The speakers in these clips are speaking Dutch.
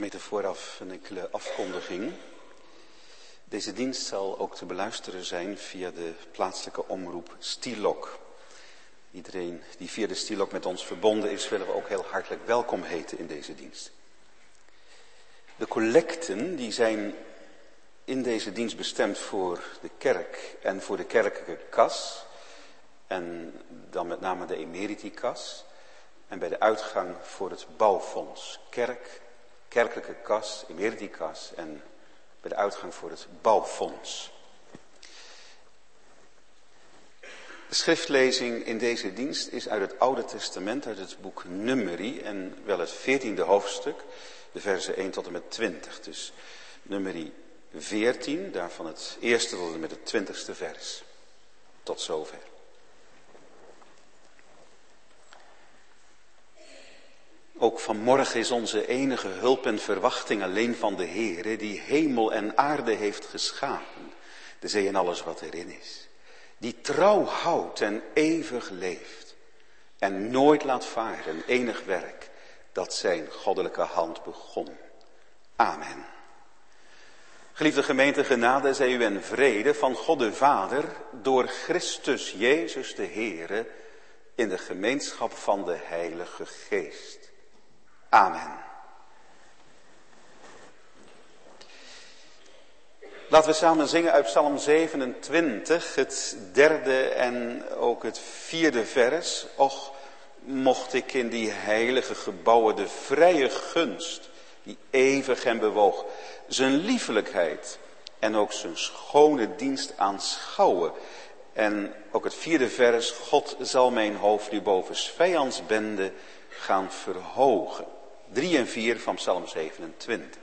Gemeente, vooraf een enkele afkondiging. Deze dienst zal ook te beluisteren zijn via de plaatselijke omroep Stielok. Iedereen die via de Stielok met ons verbonden is, willen we ook heel hartelijk welkom heten in deze dienst. De collecten die zijn in deze dienst bestemd voor de kerk en voor de kerkelijke kas. En dan met name de emeritikas. En bij de uitgang voor het bouwfonds. Kerkelijke kas, emeritikas en bij de uitgang voor het bouwfonds. De schriftlezing in deze dienst is uit het Oude Testament, uit het boek Numeri en wel het 14e hoofdstuk, de versen 1 tot en met 20. Dus Numeri 14, daarvan het eerste tot en met het 20ste vers. Tot zover. Ook vanmorgen is onze enige hulp en verwachting alleen van de Heere, die hemel en aarde heeft geschapen, de zee en alles wat erin is. Die trouw houdt en eeuwig leeft en nooit laat varen enig werk dat zijn goddelijke hand begon. Amen. Geliefde gemeente, genade zij u en vrede van God de Vader door Christus Jezus de Heere in de gemeenschap van de Heilige Geest. Amen. Laten we samen zingen uit Psalm 27, het derde en ook het vierde vers. Och, mocht ik in die heilige gebouwen de vrije gunst, die eeuwig hem bewoog, zijn liefelijkheid en ook zijn schone dienst aanschouwen. En ook het vierde vers, God zal mijn hoofd nu boven 's vijands bende gaan verhogen. 3 en 4 van Psalm 27.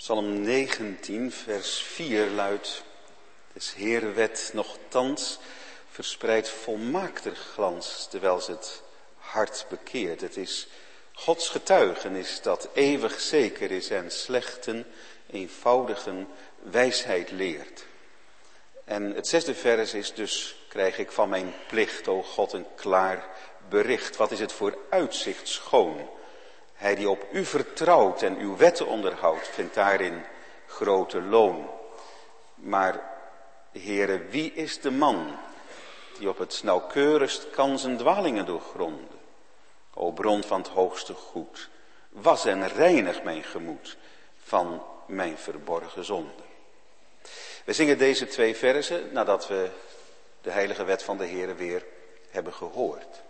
Psalm 19, vers 4 luidt: Des Heere wet nochtans verspreidt volmaakter glans, terwijl ze het hart bekeert. Het is Gods getuigenis dat eeuwig zeker is en slechten, eenvoudigen wijsheid leert. En het 6e vers is dus: krijg ik van mijn plicht, o God, een klaar bericht. Wat is het voor uitzicht schoon. Hij die op u vertrouwt en uw wetten onderhoudt, vindt daarin grote loon. Maar, Heere, wie is de man die op het nauwkeurigst kan zijn dwalingen doorgronden? O bron van het hoogste goed, was en reinig mijn gemoed van mijn verborgen zonde. We zingen deze 2 verzen nadat we de heilige wet van de Heere weer hebben gehoord.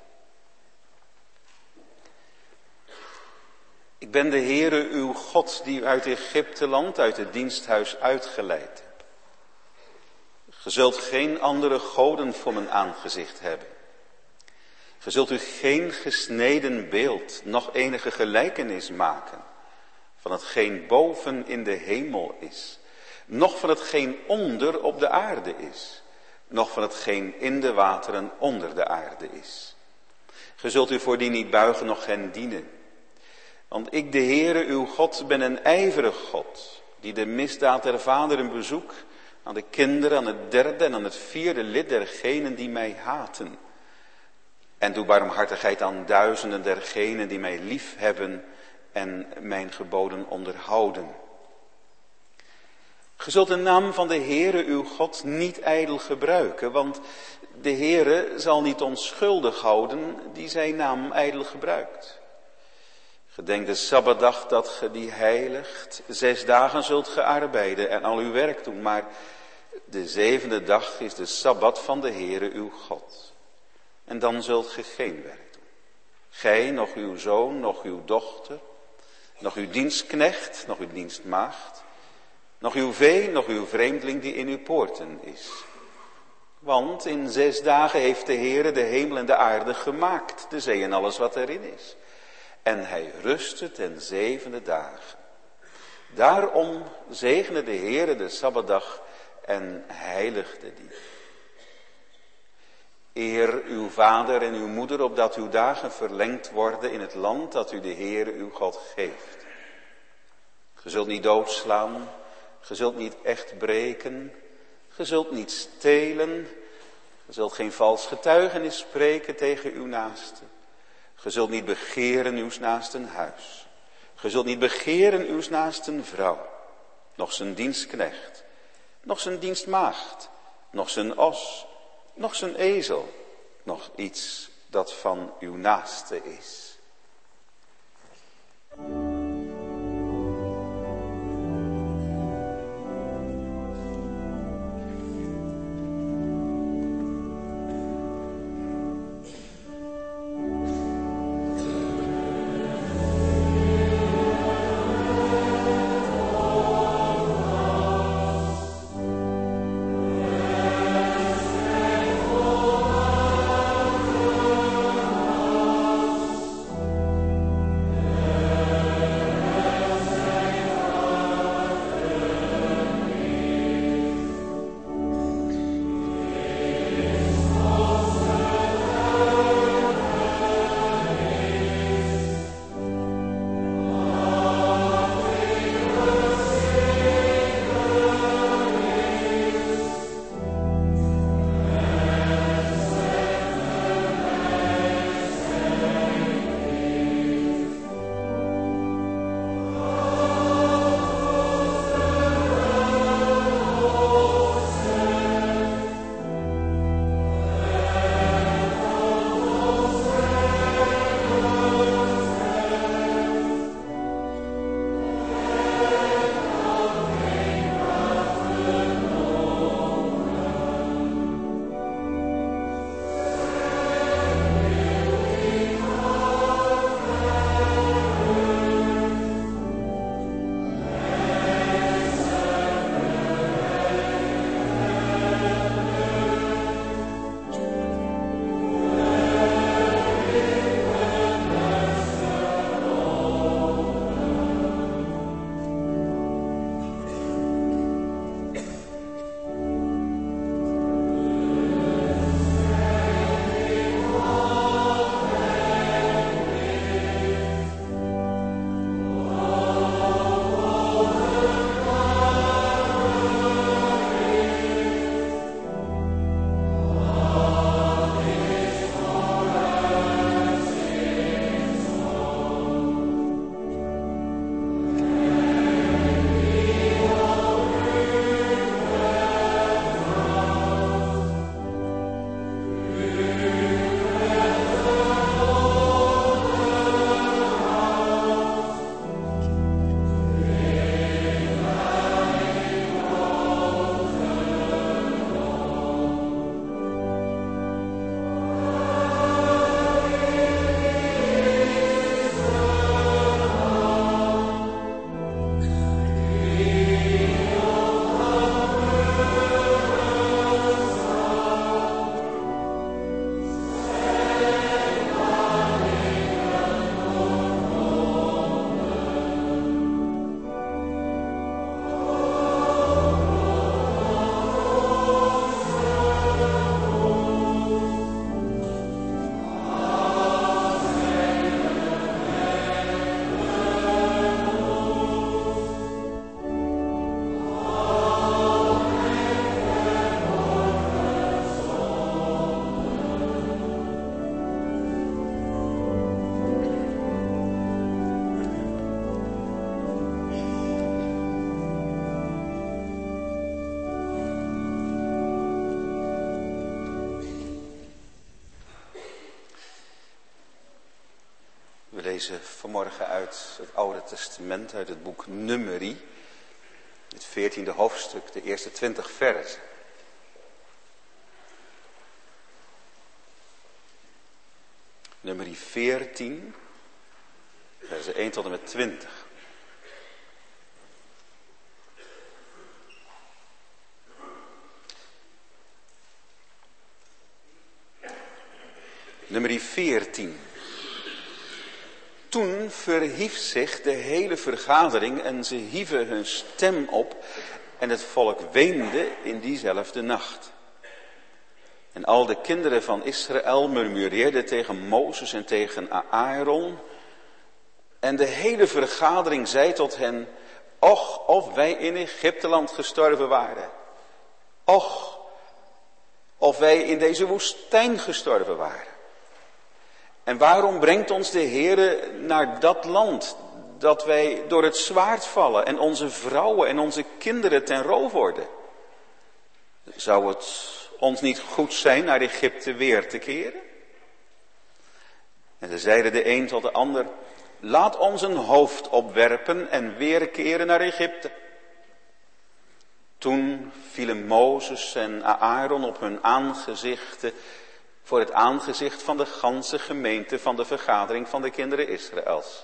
Ik ben de Heere uw God die u uit Egypte land, uit het diensthuis uitgeleid hebt. Ge zult geen andere goden voor mijn aangezicht hebben. Ge zult u geen gesneden beeld, noch enige gelijkenis maken van hetgeen boven in de hemel is, noch van hetgeen onder op de aarde is, noch van hetgeen in de wateren onder de aarde is. Ge zult u voor die niet buigen, noch hen dienen. Want ik, de Heere, uw God, ben een ijverig God, die de misdaad der vaderen bezoek aan de kinderen, aan het 3e en aan het 4e lid dergenen die mij haten. En doe barmhartigheid aan duizenden dergenen die mij lief hebben en mijn geboden onderhouden. Ge zult de naam van de Heere uw God niet ijdel gebruiken, want de Heere zal niet onschuldig houden die zijn naam ijdel gebruikt. Gedenk de Sabbatdag dat ge die heiligt. 6 dagen zult ge arbeiden en al uw werk doen, maar de 7e dag is de Sabbat van de Heere uw God. En dan zult ge geen werk doen. Gij, noch uw zoon, noch uw dochter, noch uw dienstknecht, noch uw dienstmaagd, noch uw vee, noch uw vreemdeling die in uw poorten is. Want in 6 dagen heeft de Heere de hemel en de aarde gemaakt, de zee en alles wat erin is. En hij rustte ten 7e dagen. Daarom zegende de Heere de Sabbatdag en heiligde die. Eer uw vader en uw moeder, opdat uw dagen verlengd worden in het land dat u de Heere uw God geeft. Ge zult niet doodslaan, ge zult niet echt breken, ge zult niet stelen, ge zult geen vals getuigenis spreken tegen uw naaste. Ge zult niet begeren uws naasten huis. Ge zult niet begeren uws naasten vrouw, noch zijn dienstknecht, noch zijn dienstmaagd, noch zijn os, noch zijn ezel, noch iets dat van uw naaste is. lezen vanmorgen uit het Oude Testament, uit het boek Numeri, het 14e hoofdstuk, de eerste 20 versen. Numeri 14, versen 1 tot en met 20. Numeri 14. Toen verhief zich de hele vergadering en ze hieven hun stem op en het volk weende in diezelfde nacht. En al de kinderen van Israël murmureerden tegen Mozes en tegen Aaron. En de hele vergadering zei tot hen, och, of wij in Egypteland gestorven waren. Och, of wij in deze woestijn gestorven waren. En waarom brengt ons de Heere naar dat land, dat wij door het zwaard vallen en onze vrouwen en onze kinderen ten roof worden? Zou het ons niet goed zijn naar Egypte weer te keren? En ze zeiden de een tot de ander, laat ons een hoofd opwerpen en weerkeren naar Egypte. Toen vielen Mozes en Aaron op hun aangezichten voor het aangezicht van de ganse gemeente van de vergadering van de kinderen Israëls.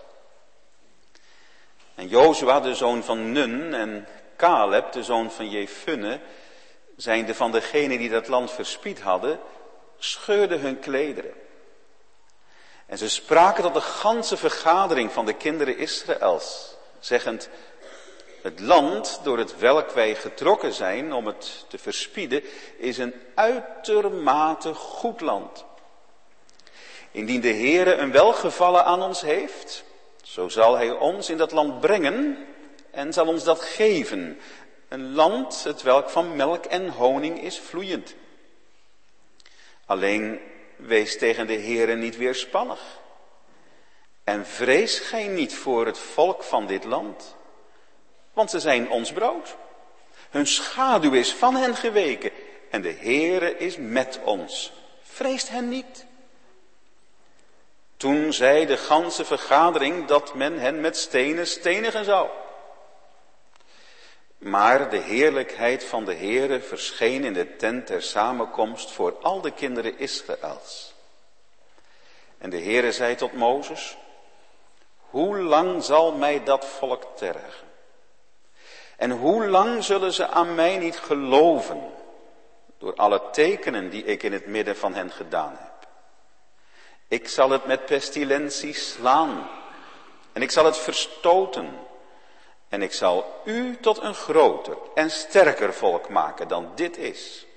En Jozua, de zoon van Nun, en Caleb, de zoon van Jefunne, zijnde van degenen die dat land verspied hadden, scheurden hun klederen. En ze spraken tot de ganse vergadering van de kinderen Israëls, zeggend, het land door het welk wij getrokken zijn om het te verspieden, is een uitermate goed land. Indien de Heere een welgevallen aan ons heeft, zo zal hij ons in dat land brengen en zal ons dat geven. Een land het welk van melk en honing is vloeiend. Alleen wees tegen de Heere niet weerspannig. En vrees gij niet voor het volk van dit land. Want ze zijn ons brood. Hun schaduw is van hen geweken. En de Heere is met ons. Vreest hen niet. Toen zei de ganse vergadering dat men hen met stenen stenigen zou. Maar de heerlijkheid van de Heere verscheen in de tent der samenkomst voor al de kinderen Israëls. En de Heere zei tot Mozes, hoe lang zal mij dat volk tergen? En hoe lang zullen ze aan mij niet geloven, door alle tekenen die ik in het midden van hen gedaan heb? Ik zal het met pestilentie slaan, en ik zal het verstoten, en ik zal u tot een groter en sterker volk maken dan dit is.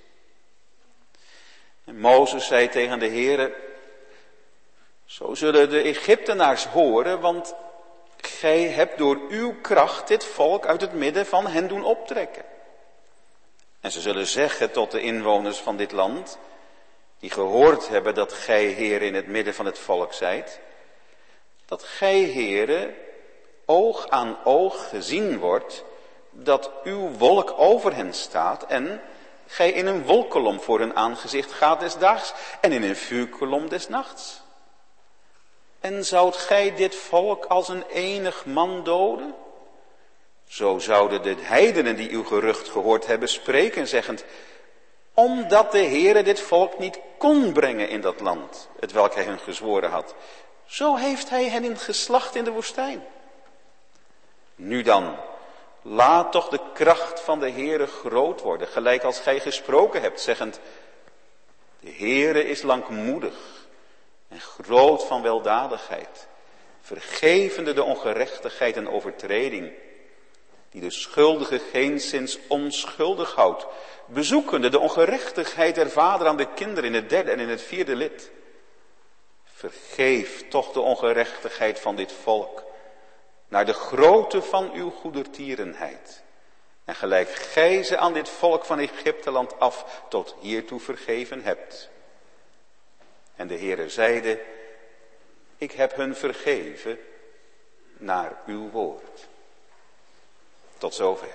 En Mozes zei tegen de Heere, zo zullen de Egyptenaars horen, want gij hebt door uw kracht dit volk uit het midden van hen doen optrekken. En ze zullen zeggen tot de inwoners van dit land, die gehoord hebben dat gij, Heere, in het midden van het volk zijt, dat gij, Heere, oog aan oog gezien wordt, dat uw wolk over hen staat en gij in een wolkolom voor hun aangezicht gaat des daags en in een vuurkolom des nachts. En zoudt gij dit volk als een enig man doden? Zo zouden de heidenen die uw gerucht gehoord hebben spreken, zeggend, omdat de Heere dit volk niet kon brengen in dat land, het welk hij hun gezworen had. Zo heeft hij hen in geslacht in de woestijn. Nu dan, laat toch de kracht van de Heere groot worden, gelijk als gij gesproken hebt, zeggend, de Heere is langmoedig en groot van weldadigheid, vergevende de ongerechtigheid en overtreding, die de schuldige geenszins onschuldig houdt, bezoekende de ongerechtigheid der vader aan de kinderen in het derde en in het vierde lid. Vergeef toch de ongerechtigheid van dit volk, naar de grootte van uw goedertierenheid. En gelijk gij ze aan dit volk van Egypteland af tot hiertoe vergeven hebt. En de Heere zeide, ik heb hun vergeven naar uw woord. Tot zover.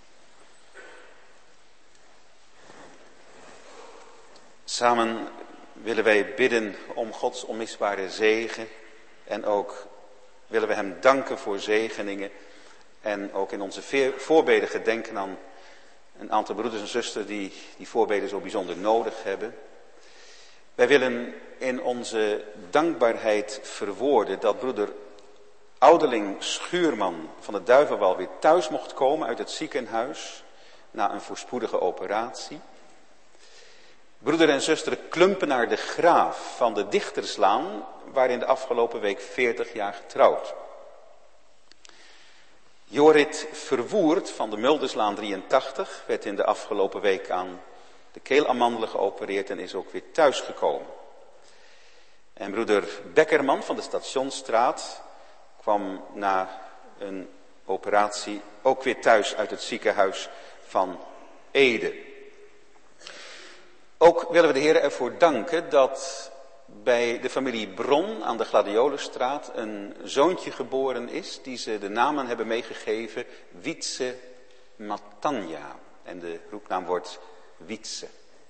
Samen willen wij bidden om Gods onmisbare zegen. En ook willen we hem danken voor zegeningen. En ook in onze voorbeden gedenken aan een aantal broeders en zusters die voorbeden zo bijzonder nodig hebben. Wij willen in onze dankbaarheid verwoorden dat broeder ouderling Schuurman van de Duivenwal weer thuis mocht komen uit het ziekenhuis na een voorspoedige operatie. Broeder en zuster Klumpenaar de Graaf van de Dichterslaan waren de afgelopen week 40 jaar getrouwd. Jorrit Verwoerd van de Mulderslaan 83 werd in de afgelopen week aan de keelamandelen geopereerd en is ook weer thuisgekomen. En broeder Bekkerman van de Stationsstraat kwam na een operatie ook weer thuis uit het ziekenhuis van Ede. Ook willen we de Heer ervoor danken dat bij de familie Bron aan de Gladiolenstraat een zoontje geboren is die ze de naam hebben meegegeven, Wietse Matanja. En de roepnaam wordt Wietse.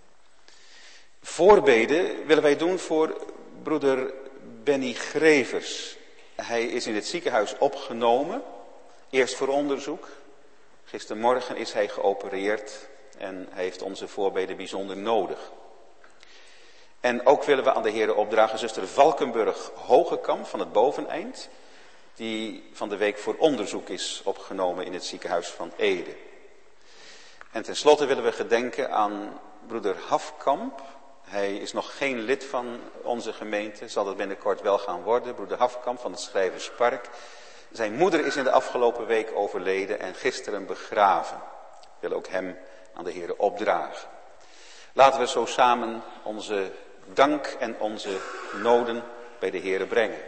Voorbeden willen wij doen voor broeder Benny Grevers. Hij is in het ziekenhuis opgenomen, eerst voor onderzoek. Gistermorgen is hij geopereerd en hij heeft onze voorbeden bijzonder nodig. En ook willen we aan de Heer opdragen zuster Valkenburg Hogekamp van het Boveneind, die van de week voor onderzoek is opgenomen in het ziekenhuis van Ede. En tenslotte willen we gedenken aan broeder Hafkamp. Hij is nog geen lid van onze gemeente, zal dat binnenkort wel gaan worden. Broeder Hafkamp van het Schrijverspark. Zijn moeder is in de afgelopen week overleden en gisteren begraven. We willen ook hem aan de Heer opdragen. Laten we zo samen onze dank en onze noden bij de Heer brengen.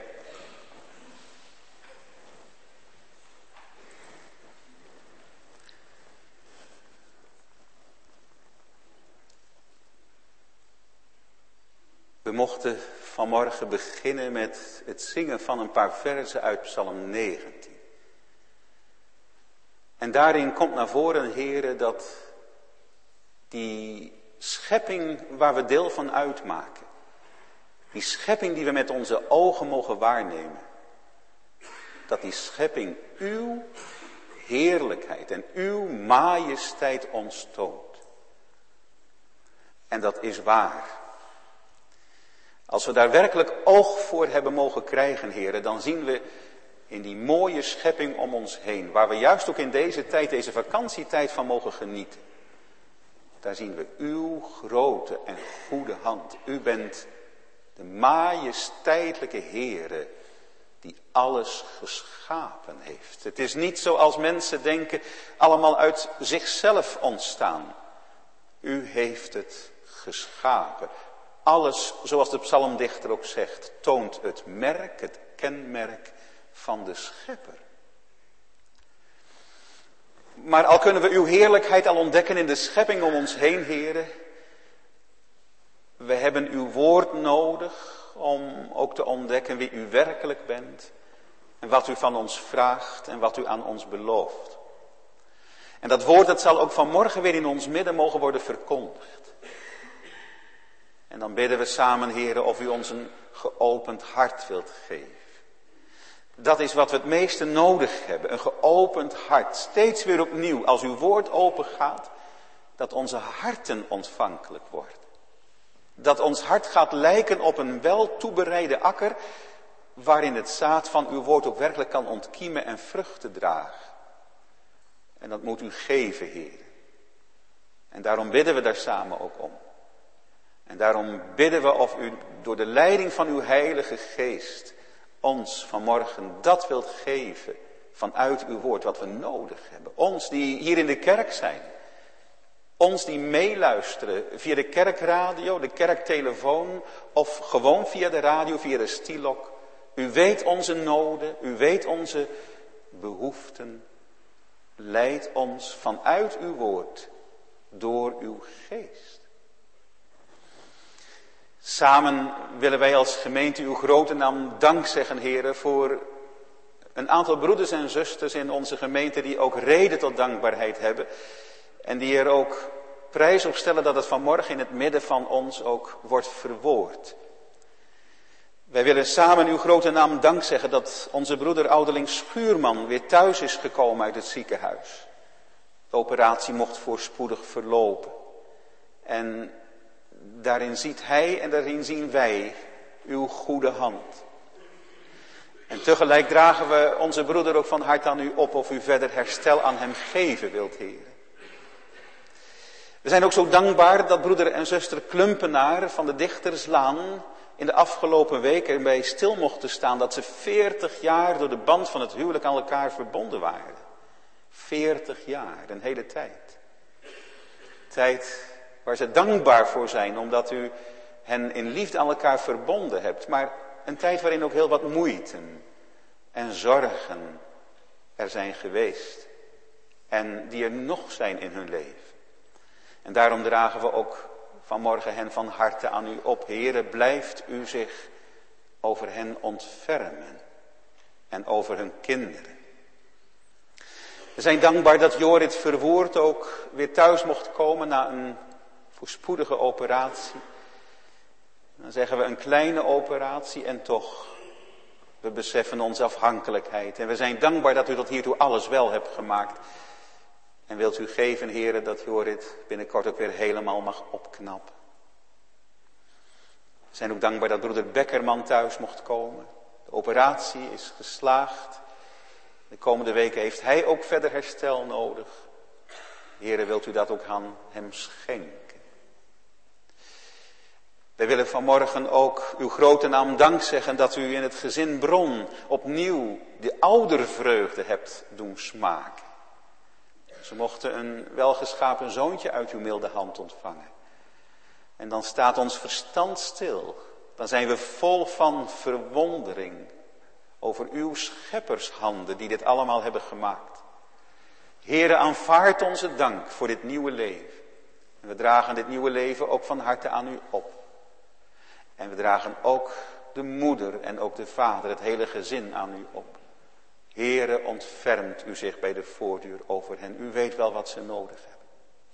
We mochten vanmorgen beginnen met het zingen van een paar verzen uit Psalm 19. En daarin komt naar voren, Heere, dat die schepping waar we deel van uitmaken, die schepping die we met onze ogen mogen waarnemen, dat die schepping uw heerlijkheid en uw majesteit ons toont. En dat is waar. Als we daar werkelijk oog voor hebben mogen krijgen, Heere, dan zien we in die mooie schepping om ons heen, waar we juist ook in deze tijd, deze vakantietijd van mogen genieten. Daar zien we uw grote en goede hand. U bent de majesteitelijke Heere die alles geschapen heeft. Het is niet zoals mensen denken, allemaal uit zichzelf ontstaan. U heeft het geschapen. Alles, zoals de psalmdichter ook zegt, toont het merk, het kenmerk van de Schepper. Maar al kunnen we uw heerlijkheid al ontdekken in de schepping om ons heen, Heere, we hebben uw woord nodig om ook te ontdekken wie u werkelijk bent en wat u van ons vraagt en wat u aan ons belooft. En dat woord dat zal ook vanmorgen weer in ons midden mogen worden verkondigd. En dan bidden we samen, Heere, of u ons een geopend hart wilt geven. Dat is wat we het meeste nodig hebben, een geopend hart. Steeds weer opnieuw, als uw woord open gaat, dat onze harten ontvankelijk worden. Dat ons hart gaat lijken op een wel toebereide akker, waarin het zaad van uw woord ook werkelijk kan ontkiemen en vruchten dragen. En dat moet u geven, Heer. En daarom bidden we daar samen ook om. En daarom bidden we of u door de leiding van uw Heilige Geest ons vanmorgen dat wilt geven vanuit uw woord wat we nodig hebben. Ons die hier in de kerk zijn. Ons die meeluisteren via de kerkradio, de kerktelefoon of gewoon via de radio, via de Stielok. U weet onze noden, u weet onze behoeften. Leid ons vanuit uw woord door uw geest. Samen willen wij als gemeente uw grote naam dank zeggen, Heere, voor een aantal broeders en zusters in onze gemeente die ook reden tot dankbaarheid hebben. En die er ook prijs op stellen dat het vanmorgen in het midden van ons ook wordt verwoord. Wij willen samen uw grote naam dank zeggen dat onze broeder ouderling Schuurman weer thuis is gekomen uit het ziekenhuis. De operatie mocht voorspoedig verlopen. En daarin ziet hij en daarin zien wij uw goede hand. En tegelijk dragen we onze broeder ook van harte aan u op of u verder herstel aan hem geven wilt, Heer. We zijn ook zo dankbaar dat broeder en zuster Klumpenaar van de Dichterslaan in de afgelopen weken erbij stil mochten staan dat ze 40 jaar door de band van het huwelijk aan elkaar verbonden waren. 40 jaar, een hele tijd. Tijd waar ze dankbaar voor zijn, omdat u hen in liefde aan elkaar verbonden hebt. Maar een tijd waarin ook heel wat moeiten en zorgen er zijn geweest. En die er nog zijn in hun leven. En daarom dragen we ook vanmorgen hen van harte aan u op. Heere, blijft u zich over hen ontfermen. En over hun kinderen. We zijn dankbaar dat Jorrit Verwoerd ook weer thuis mocht komen na een voorspoedige operatie. Dan zeggen we een kleine operatie en toch, we beseffen onze afhankelijkheid. En we zijn dankbaar dat u tot hiertoe alles wel hebt gemaakt. En wilt u geven, Heere, dat Jorrit binnenkort ook weer helemaal mag opknappen. We zijn ook dankbaar dat broeder Bekkerman thuis mocht komen. De operatie is geslaagd. De komende weken heeft hij ook verder herstel nodig. Heere, wilt u dat ook aan hem schenken. Wij willen vanmorgen ook uw grote naam dank zeggen dat u in het gezin Bron opnieuw de oudervreugde hebt doen smaken. Ze mochten een welgeschapen zoontje uit uw milde hand ontvangen. En dan staat ons verstand stil. Dan zijn we vol van verwondering over uw scheppershanden die dit allemaal hebben gemaakt. Heere, aanvaard onze dank voor dit nieuwe leven. En we dragen dit nieuwe leven ook van harte aan u op. En we dragen ook de moeder en ook de vader, het hele gezin aan u op. Heere, ontfermt u zich bij de voordeur over hen. U weet wel wat ze nodig hebben.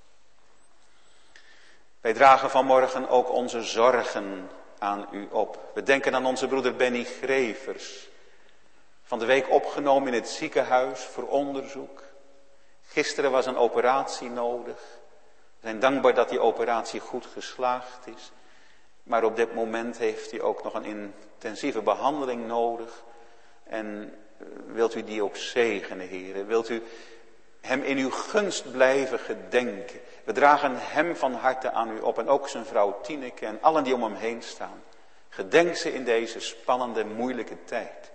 Wij dragen vanmorgen ook onze zorgen aan u op. We denken aan onze broeder Benny Grevers. Van de week opgenomen in het ziekenhuis voor onderzoek. Gisteren was een operatie nodig. We zijn dankbaar dat die operatie goed geslaagd is. Maar op dit moment heeft hij ook nog een intensieve behandeling nodig. En wilt u die ook zegenen, Heere? Wilt u hem in uw gunst blijven gedenken? We dragen hem van harte aan u op. En ook zijn vrouw Tineke en allen die om hem heen staan. Gedenk ze in deze spannende, moeilijke tijd.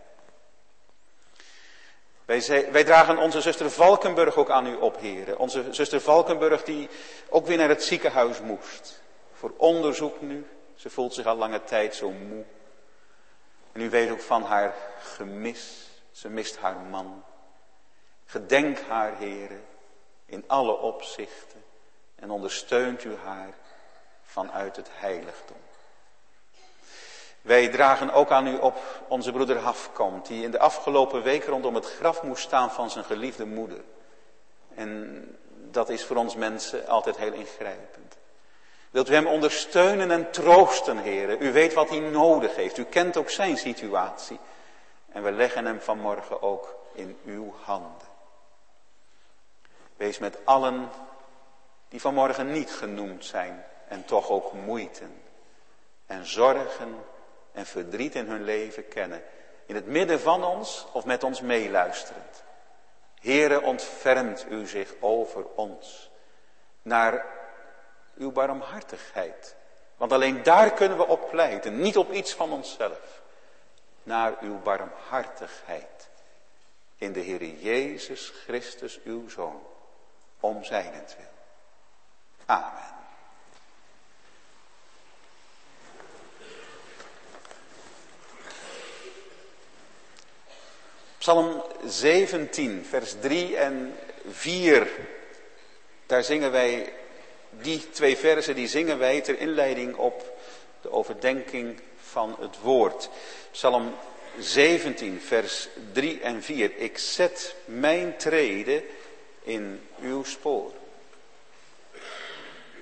Wij dragen onze zuster Valkenburg ook aan u op, Heere. Onze zuster Valkenburg die ook weer naar het ziekenhuis moest. Voor onderzoek nu. Ze voelt zich al lange tijd zo moe. En u weet ook van haar gemis. Ze mist haar man. Gedenk haar, Heere, in alle opzichten. En ondersteunt u haar vanuit het heiligdom. Wij dragen ook aan u op onze broeder Hafkamp, die in de afgelopen week rondom het graf moest staan van zijn geliefde moeder. En dat is voor ons mensen altijd heel ingrijpend. Wilt u hem ondersteunen en troosten, Heere? U weet wat hij nodig heeft. U kent ook zijn situatie. En we leggen hem vanmorgen ook in uw handen. Wees met allen die vanmorgen niet genoemd zijn en toch ook moeiten en zorgen en verdriet in hun leven kennen. In het midden van ons of met ons meeluisterend. Heere, ontfermt u zich over ons naar uw barmhartigheid. Want alleen daar kunnen we op pleiten, niet op iets van onszelf. Naar uw barmhartigheid. In de Heere Jezus Christus, uw Zoon. Om zijnentwil. Amen. Psalm 17, vers 3 en 4. Daar zingen wij, die twee versen die zingen wij ter inleiding op de overdenking van het woord. Psalm 17, vers 3 en 4. Ik zet mijn treden in uw spoor.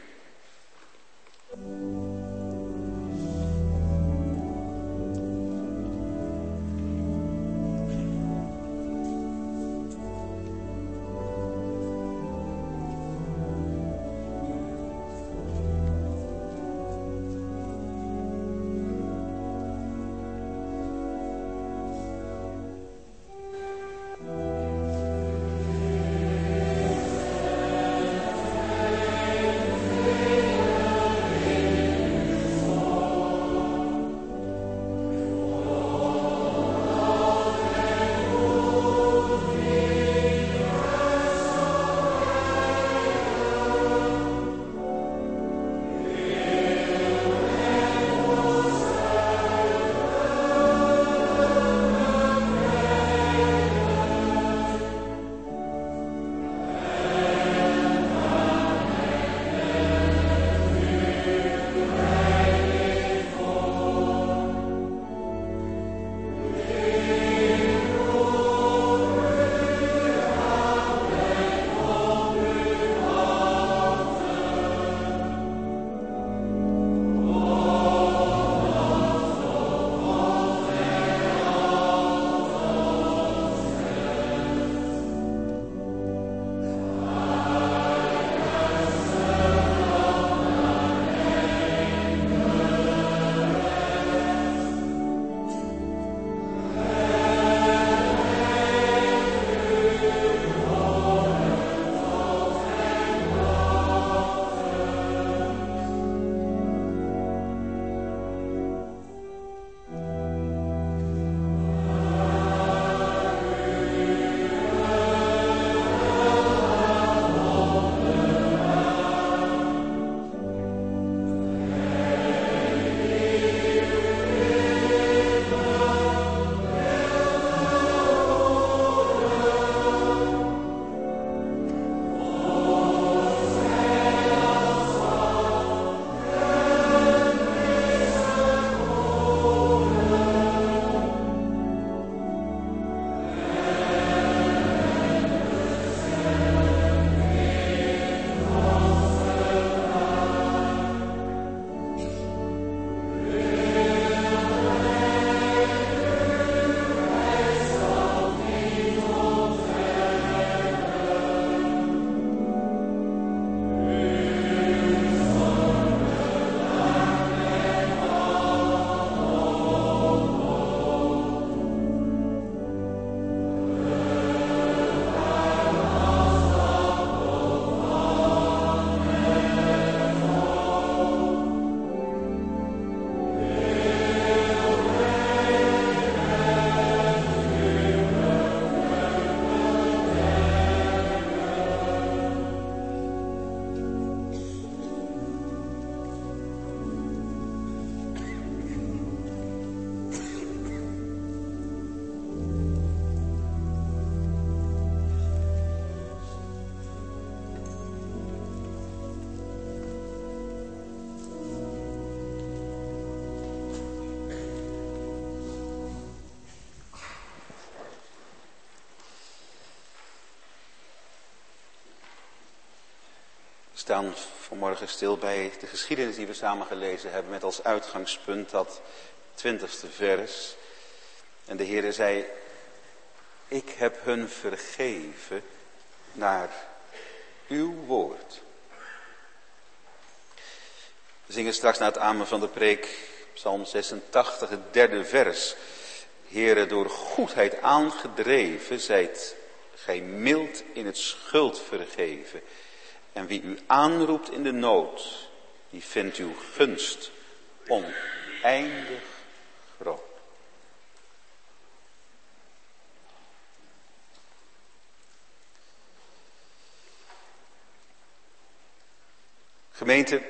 We staan vanmorgen stil bij de geschiedenis die we samen gelezen hebben met als uitgangspunt dat 20e vers. En de Heere zei, ik heb hun vergeven naar uw woord. We zingen straks na het amen van de preek, Psalm 86, het 3e vers. Heere, door goedheid aangedreven, zijt gij mild in het schuld vergeven. En wie u aanroept in de nood, die vindt uw gunst oneindig groot. Gemeente,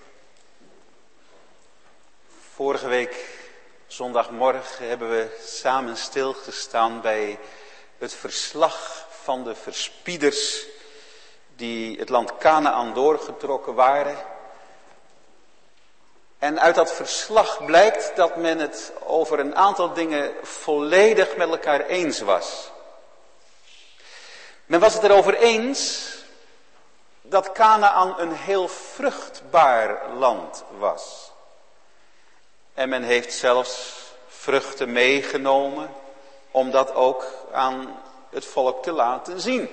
vorige week zondagmorgen hebben we samen stilgestaan bij het verslag van de verspieders die het land Kanaän doorgetrokken waren. En uit dat verslag blijkt dat men het over een aantal dingen volledig met elkaar eens was. Men was het erover eens dat Kanaän een heel vruchtbaar land was. En men heeft zelfs vruchten meegenomen om dat ook aan het volk te laten zien.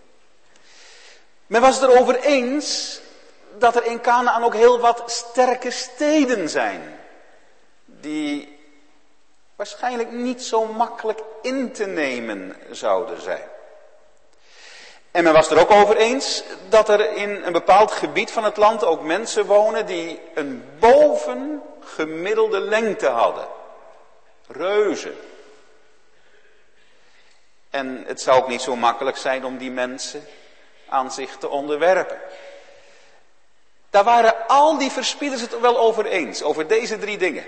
Men was het erover eens dat er in Kanaän ook heel wat sterke steden zijn. Die waarschijnlijk niet zo makkelijk in te nemen zouden zijn. En men was er ook over eens dat er in een bepaald gebied van het land ook mensen wonen die een bovengemiddelde lengte hadden. Reuzen. En het zou ook niet zo makkelijk zijn om die mensen aan zich te onderwerpen. Daar waren al die verspieders het wel over eens, over deze 3 dingen.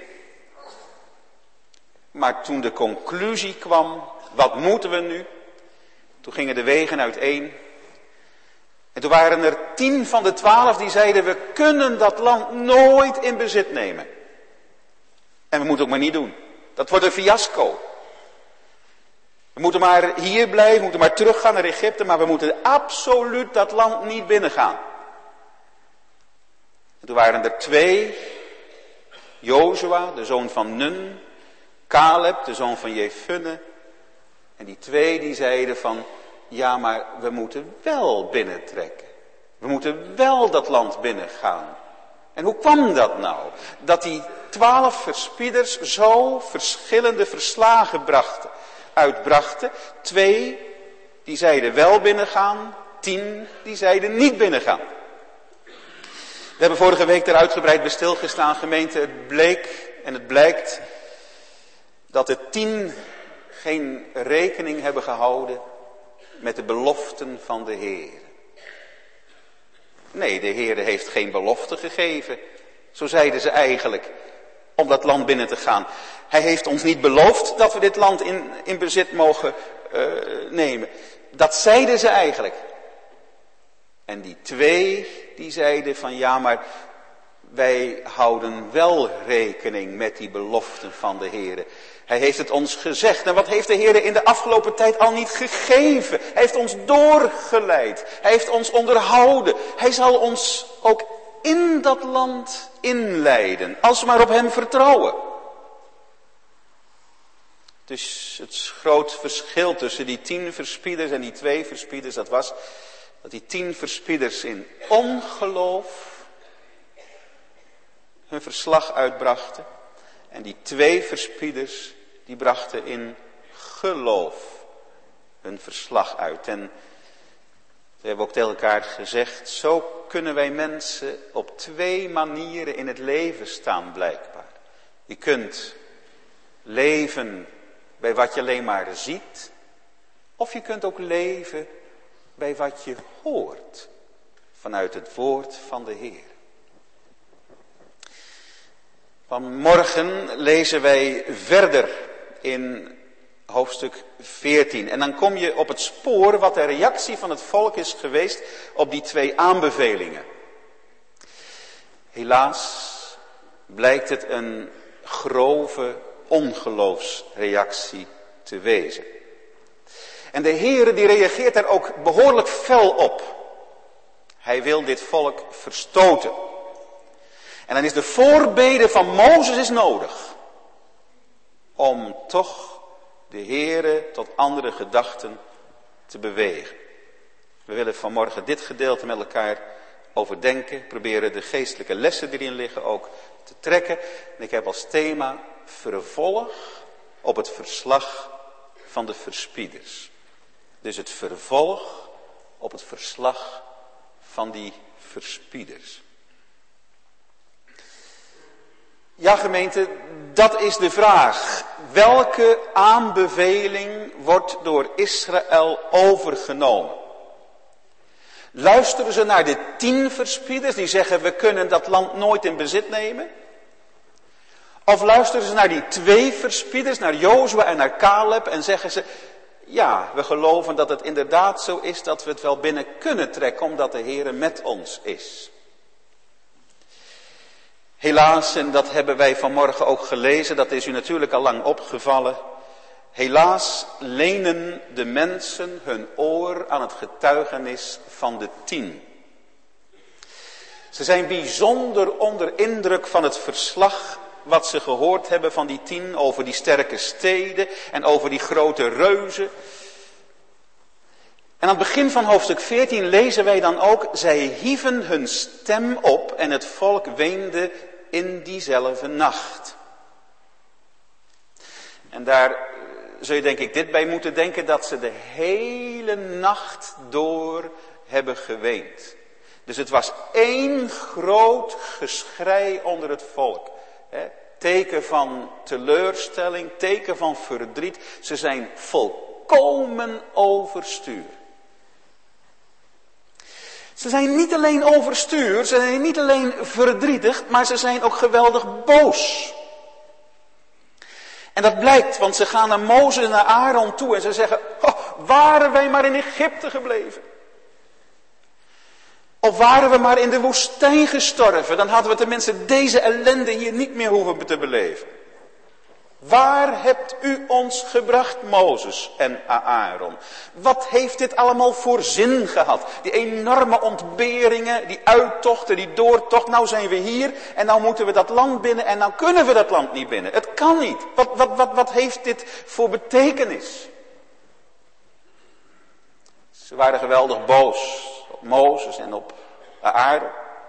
Maar toen de conclusie kwam, wat moeten we nu? Toen gingen de wegen uiteen. En toen waren er 10 van de 12 die zeiden, we kunnen dat land nooit in bezit nemen. En we moeten het ook maar niet doen. Dat wordt een fiasco. We moeten maar hier blijven, we moeten maar teruggaan naar Egypte, maar we moeten absoluut dat land niet binnengaan. En toen waren er 2, Jozua, de zoon van Nun, Caleb, de zoon van Jefunne. En die 2 die zeiden van, ja maar we moeten wel binnentrekken. We moeten wel dat land binnengaan. En hoe kwam dat nou? Dat die 12 verspieders zo verschillende verslagen uitbrachten. 2 die zeiden wel binnengaan, 10 die zeiden niet binnengaan. We hebben vorige week er uitgebreid bij stilgestaan, gemeente. Het blijkt dat de 10 geen rekening hebben gehouden met de beloften van de Heer. Nee, de Heer heeft geen belofte gegeven. Zo zeiden ze eigenlijk, om dat land binnen te gaan. Hij heeft ons niet beloofd dat we dit land in bezit mogen nemen. Dat zeiden ze eigenlijk. En die 2, die zeiden van ja, maar wij houden wel rekening met die beloften van de Heer. Hij heeft het ons gezegd. En wat heeft de Heer in de afgelopen tijd al niet gegeven? Hij heeft ons doorgeleid. Hij heeft ons onderhouden. Hij zal ons ook in dat land inleiden. Als we maar op hem vertrouwen. Dus het groot verschil tussen die 10 verspieders en die 2 verspieders, dat was dat die 10 verspieders in ongeloof hun verslag uitbrachten. En die 2 verspieders, die brachten in geloof hun verslag uit. En we hebben ook tegen elkaar gezegd, zo kunnen wij mensen op 2 manieren in het leven staan blijkbaar. Je kunt leven bij wat je alleen maar ziet. Of je kunt ook leven bij wat je hoort vanuit het woord van de Heer. Vanmorgen lezen wij verder in hoofdstuk 14. En dan kom je op het spoor wat de reactie van het volk is geweest op die 2 aanbevelingen. Helaas blijkt het een grove ongeloofsreactie te wezen. En de Heere die reageert daar ook behoorlijk fel op. Hij wil dit volk verstoten. En dan is de voorbede van Mozes is nodig. Om toch de Heere tot andere gedachten te bewegen. We willen vanmorgen dit gedeelte met elkaar overdenken. Proberen de geestelijke lessen die erin liggen ook te trekken. En ik heb als thema vervolg op het verslag van de verspieders. Dus het vervolg op het verslag van die verspieders. Ja, gemeente, dat is de vraag. Welke aanbeveling wordt door Israël overgenomen? Luisteren ze naar de 10 verspieders die zeggen we kunnen dat land nooit in bezit nemen? Of luisteren ze naar die 2 verspieders, naar Jozua en naar Caleb en zeggen ze ja, we geloven dat het inderdaad zo is dat we het wel binnen kunnen trekken omdat de Heere met ons is. Helaas, en dat hebben wij vanmorgen ook gelezen, dat is u natuurlijk al lang opgevallen. Helaas lenen de mensen hun oor aan het getuigenis van de 10. Ze zijn bijzonder onder indruk van het verslag wat ze gehoord hebben van die 10 over die sterke steden en over die grote reuzen. En aan het begin van hoofdstuk 14 lezen wij dan ook, zij hieven hun stem op en het volk weende in diezelfde nacht. En daar zul je denk ik dit bij moeten denken, dat ze de hele nacht door hebben geweend. Dus het was één groot geschrei onder het volk. Teken van teleurstelling, teken van verdriet. Ze zijn volkomen overstuur. Ze zijn niet alleen overstuur, ze zijn niet alleen verdrietig, maar ze zijn ook geweldig boos. En dat blijkt, want ze gaan naar Mozes en naar Aaron toe en ze zeggen, oh, waren wij maar in Egypte gebleven. Of waren we maar in de woestijn gestorven, dan hadden we tenminste deze ellende hier niet meer hoeven te beleven. Waar hebt u ons gebracht, Mozes en Aaron? Wat heeft dit allemaal voor zin gehad? Die enorme ontberingen, die uittochten, die doortocht. Nou zijn we hier en nou moeten we dat land binnen en nou kunnen we dat land niet binnen. Het kan niet. Wat heeft dit voor betekenis? Ze waren geweldig boos op Mozes en op Aaron.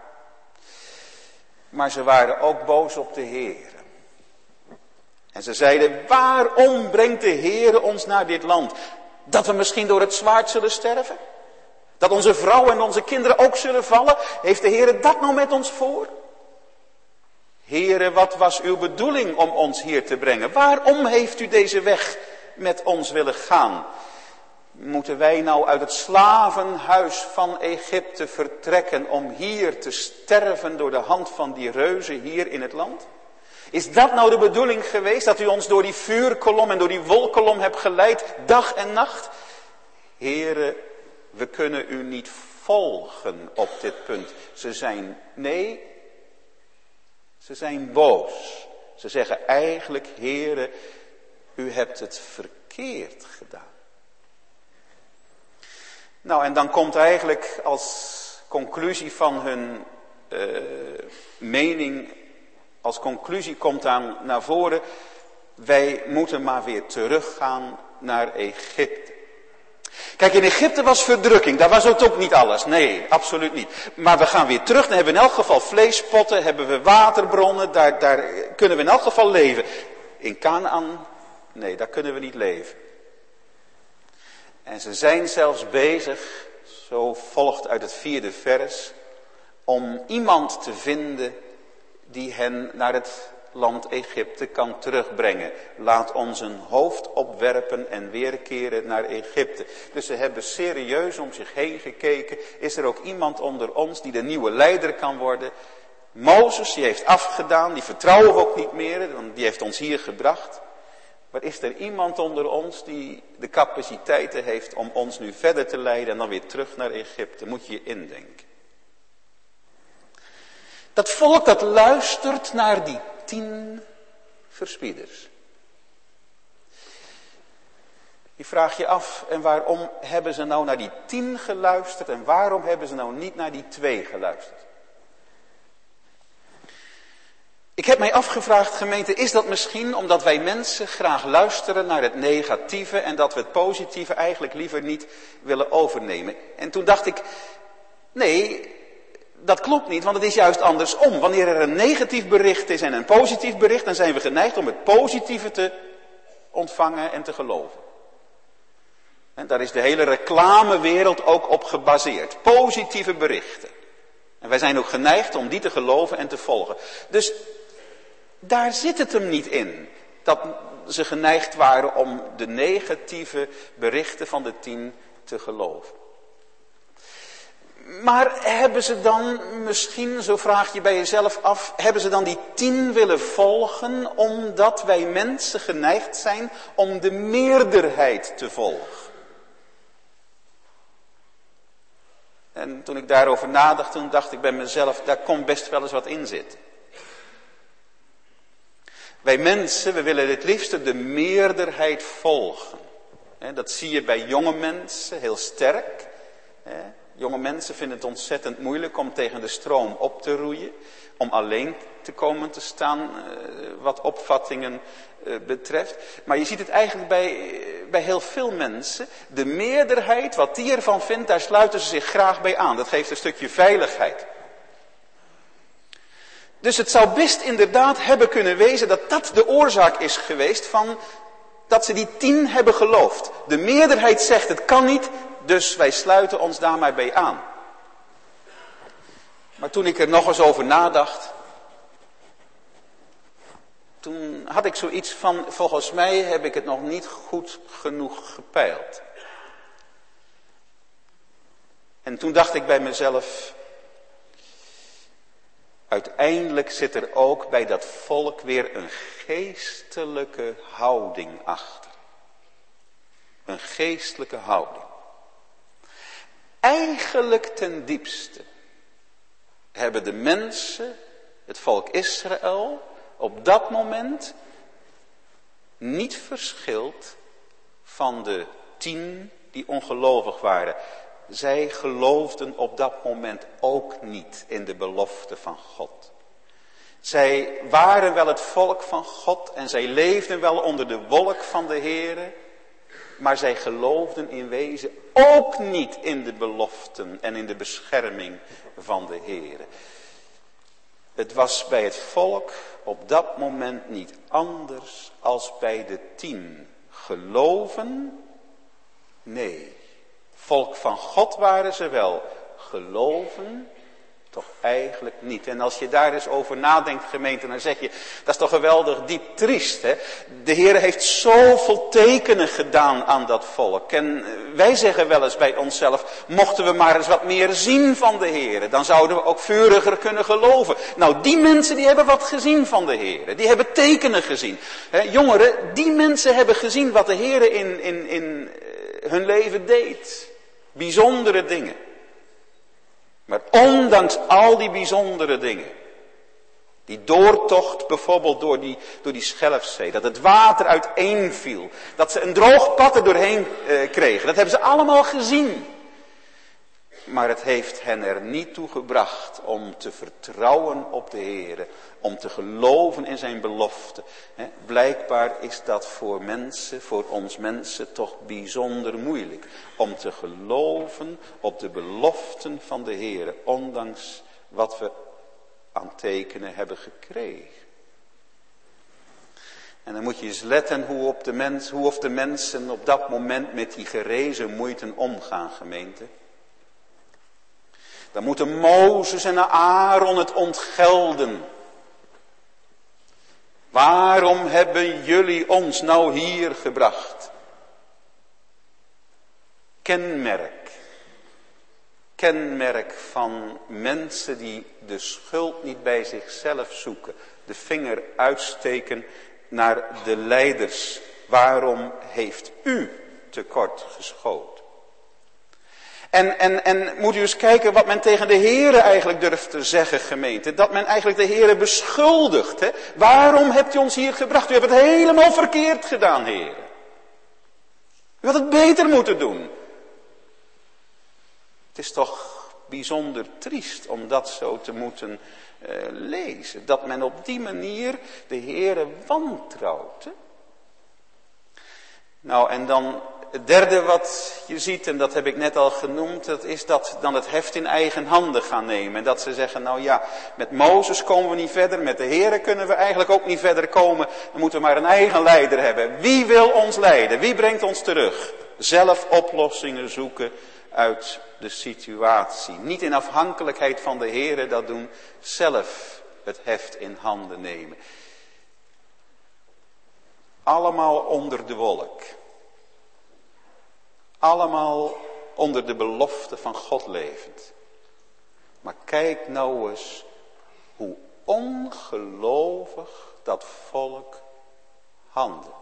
Maar ze waren ook boos op de Heer. En ze zeiden, waarom brengt de Heere ons naar dit land? Dat we misschien door het zwaard zullen sterven? Dat onze vrouwen en onze kinderen ook zullen vallen? Heeft de Heere dat nou met ons voor? Heere, wat was uw bedoeling om ons hier te brengen? Waarom heeft u deze weg met ons willen gaan? Moeten wij nou uit het slavenhuis van Egypte vertrekken om hier te sterven door de hand van die reuzen hier in het land? Is dat nou de bedoeling geweest, dat u ons door die vuurkolom en door die wolkolom hebt geleid, dag en nacht? Heere, we kunnen u niet volgen op dit punt. Ze zijn boos. Ze zeggen eigenlijk, Heere, u hebt het verkeerd gedaan. Nou, en dan komt eigenlijk als conclusie van hun mening, als conclusie komt dan naar voren, wij moeten maar weer teruggaan naar Egypte. Kijk, in Egypte was verdrukking, daar was het ook niet alles. Nee, absoluut niet. Maar we gaan weer terug, dan hebben we in elk geval vleespotten, hebben we waterbronnen, daar kunnen we in elk geval leven. In Kanaan, nee, daar kunnen we niet leven. En ze zijn zelfs bezig, zo volgt uit het 4e vers, om iemand te vinden die hen naar het land Egypte kan terugbrengen. Laat ons een hoofd opwerpen en weerkeren naar Egypte. Dus ze hebben serieus om zich heen gekeken. Is er ook iemand onder ons die de nieuwe leider kan worden? Mozes, die heeft afgedaan, die vertrouwen we ook niet meer, want die heeft ons hier gebracht. Maar is er iemand onder ons die de capaciteiten heeft om ons nu verder te leiden en dan weer terug naar Egypte? Moet je je indenken. Dat volk dat luistert naar die 10 verspieders. Je vraagt je af, en waarom hebben ze nou naar die 10 geluisterd en waarom hebben ze nou niet naar die 2 geluisterd? Ik heb mij afgevraagd, gemeente, is dat misschien omdat wij mensen graag luisteren naar het negatieve en dat we het positieve eigenlijk liever niet willen overnemen? En toen dacht ik, nee, dat klopt niet, want het is juist andersom. Wanneer er een negatief bericht is en een positief bericht, dan zijn we geneigd om het positieve te ontvangen en te geloven. En daar is de hele reclamewereld ook op gebaseerd. Positieve berichten. En wij zijn ook geneigd om die te geloven en te volgen. Dus daar zit het hem niet in. Dat ze geneigd waren om de negatieve berichten van de 10 te geloven. Maar hebben ze dan misschien, zo vraag je bij jezelf af, hebben ze dan die 10 willen volgen omdat wij mensen geneigd zijn om de meerderheid te volgen? En toen ik daarover nadacht, toen dacht ik bij mezelf, daar kon best wel eens wat in zitten. Wij mensen, we willen het liefste de meerderheid volgen. Dat zie je bij jonge mensen heel sterk. Jonge mensen vinden het ontzettend moeilijk om tegen de stroom op te roeien. Om alleen te komen te staan wat opvattingen betreft. Maar je ziet het eigenlijk bij heel veel mensen. De meerderheid, wat die ervan vindt, daar sluiten ze zich graag bij aan. Dat geeft een stukje veiligheid. Dus het zou best inderdaad hebben kunnen wezen dat dat de oorzaak is geweest van dat ze die 10 hebben geloofd. De meerderheid zegt het kan niet, dus wij sluiten ons daar maar bij aan. Maar toen ik er nog eens over nadacht, toen had ik zoiets van, volgens mij heb ik het nog niet goed genoeg gepeild. En toen dacht ik bij mezelf, uiteindelijk zit er ook bij dat volk weer een geestelijke houding achter. Een geestelijke houding. Eigenlijk ten diepste hebben de mensen, het volk Israël, op dat moment niet verschild van de 10 die ongelovig waren. Zij geloofden op dat moment ook niet in de belofte van God. Zij waren wel het volk van God en zij leefden wel onder de wolk van de Heere. Maar zij geloofden in wezen ook niet in de beloften en in de bescherming van de Heere. Het was bij het volk op dat moment niet anders als bij de 10. Geloven? Nee. Volk van God waren ze wel. Geloven? Toch eigenlijk niet. En als je daar eens over nadenkt, gemeente, dan zeg je, dat is toch geweldig diep triest, hè? De Heer heeft zoveel tekenen gedaan aan dat volk. En wij zeggen wel eens bij onszelf, mochten we maar eens wat meer zien van de Heer, dan zouden we ook vuriger kunnen geloven. Nou, die mensen die hebben wat gezien van de Heer. Die hebben tekenen gezien. Jongeren, die mensen hebben gezien wat de Heer in hun leven deed. Bijzondere dingen. Maar ondanks al die bijzondere dingen, die doortocht bijvoorbeeld door die Schelfzee, dat het water uiteenviel, dat ze een droog pad er doorheen kregen, dat hebben ze allemaal gezien. Maar het heeft hen er niet toe gebracht om te vertrouwen op de Heer, om te geloven in zijn belofte. Blijkbaar is dat voor ons mensen toch bijzonder moeilijk. Om te geloven op de beloften van de Heer, ondanks wat we aan tekenen hebben gekregen. En dan moet je eens letten hoe of de mensen op dat moment met die gerezen moeite omgaan, gemeente. Dan moeten Mozes en Aaron het ontgelden. Waarom hebben jullie ons nou hier gebracht? Kenmerk van mensen die de schuld niet bij zichzelf zoeken. De vinger uitsteken naar de leiders. Waarom heeft u tekort geschoten? En moet u eens kijken wat men tegen de Heere eigenlijk durft te zeggen, gemeente. Dat men eigenlijk de Heere beschuldigt. Hè? Waarom hebt u ons hier gebracht? U hebt het helemaal verkeerd gedaan, Heere. U had het beter moeten doen. Het is toch bijzonder triest om dat zo te moeten lezen. Dat men op die manier de Heere wantrouwt. Hè? Nou, en dan het derde wat je ziet, en dat heb ik net al genoemd, dat is dat dan het heft in eigen handen gaan nemen. En dat ze zeggen, nou ja, met Mozes komen we niet verder, met de Heere kunnen we eigenlijk ook niet verder komen. Dan moeten we maar een eigen leider hebben. Wie wil ons leiden? Wie brengt ons terug? Zelf oplossingen zoeken uit de situatie. Niet in afhankelijkheid van de Heere dat doen, zelf het heft in handen nemen. Allemaal onder de wolk. Allemaal onder de belofte van God levend. Maar kijk nou eens hoe ongelovig dat volk handelt.